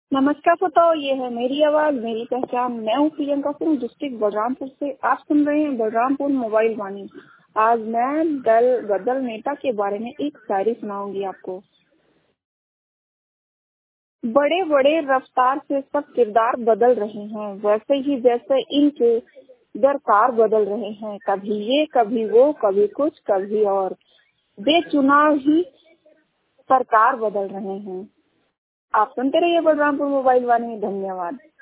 नमस्कार फतेह, ये है मेरी आवाज मेरी पहचान। मैं हूँ प्रियंका सिंह, डिस्ट्रिक्ट बलरामपुर से। आप सुन रहे हैं बलरामपुर मोबाइल वाणी। आज मैं दल बदल नेता के बारे में एक शायरी सुनाऊंगी आपको। बड़े बड़े रफ्तार से सब किरदार बदल रहे हैं, वैसे ही जैसे इनके दरकार बदल रहे हैं। कभी ये कभी वो, कभी कुछ कभी और, बेचुनाव ही सरकार बदल रहे हैं। आप सुनते रहिए बलरामपुर मोबाइल वाणी। धन्यवाद।